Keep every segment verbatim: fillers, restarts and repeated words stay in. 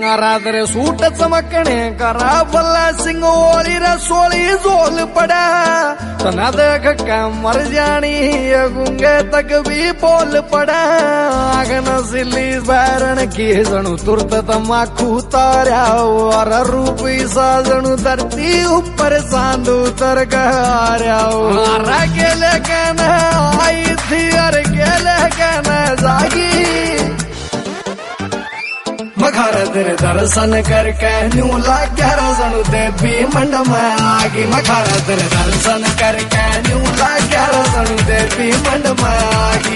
राधरे suit चमकने करा भला सिंह ओली रसोली जोल पड़ा तना देख के मर जानी गूंगे तक भी बोल पड़ा आगन सिली बैरण की जणु तुरत तमाकू तारा और रूपी साजणु धरती ऊपर चांद उतर गया के लेकिन आई थी और के लेकिन जागी मघार तेरे दर्शन करके न्यू लाग्या रजणु देवी मंड में आगी मघार तेरे दर्शन करके न्यू लाग्या रजणु देवी मंड में आगी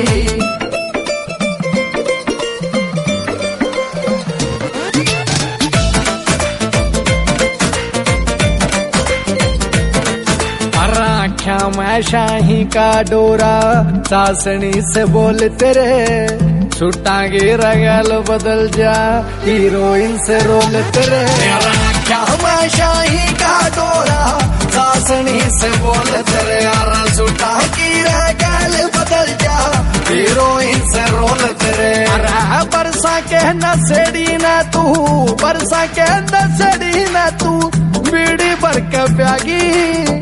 आख्या मैं शाही का डोरा चासनी से बोल तेरे छुट्टांगे रगल बदल जा हीरोइन से रोल तेरे क्या मैं शाही का डोरा चासनी से बोल तेरे छुट्टांगी रगल बदल जा हीरोइन से रोल तेरे बरसा के न सेड़ी न तू बरसा के न सेड़ी न तू बीड़ी भर के प्यागी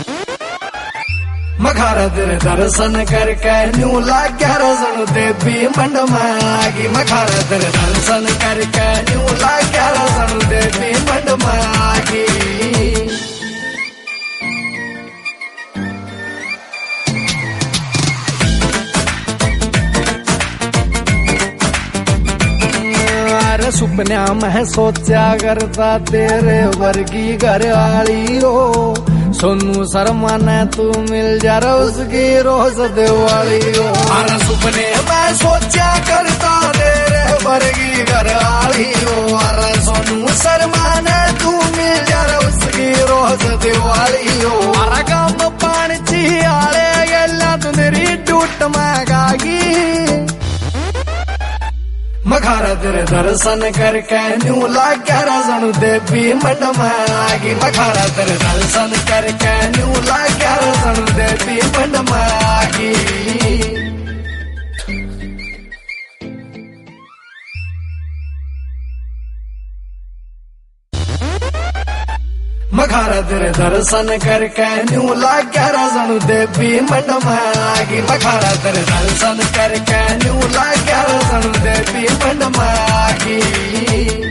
मघार तेरे दर्शन करके न्यू लाग्या रजणु देवी मंड में आगी मघार तेरे दर्शन करके न्यू लाग्या रजणु देवी मंड में आगी अरे सुपन्या में सोचा करता तेरे वर्गी घर वाली हो सोनू शर्मा ने तू मिल जा उसकी रोज दिवाली हो अरे सुपने मैं सोचा करता तेरे वर्गी घरवाली हो अरे सोनू शर्मा ने तू मिल जा उसकी रोज दिवाली हो अरे गम पान चियाले गला तुंदरी टूट मागागी मघार तेरे दर्शन करके न्यू लाग्या रजणु देवी मंड में आगी मघार तेरे दर्शन करके न्यू लाग्या रजणु देवी मंड में आगी मघार तेरे दर्शन करके न्यू लाग्या रजणु देवी मंड में आगी मघार तेरे दर्शन करके न्यू लाग्या रजणु देवी मंड में आगी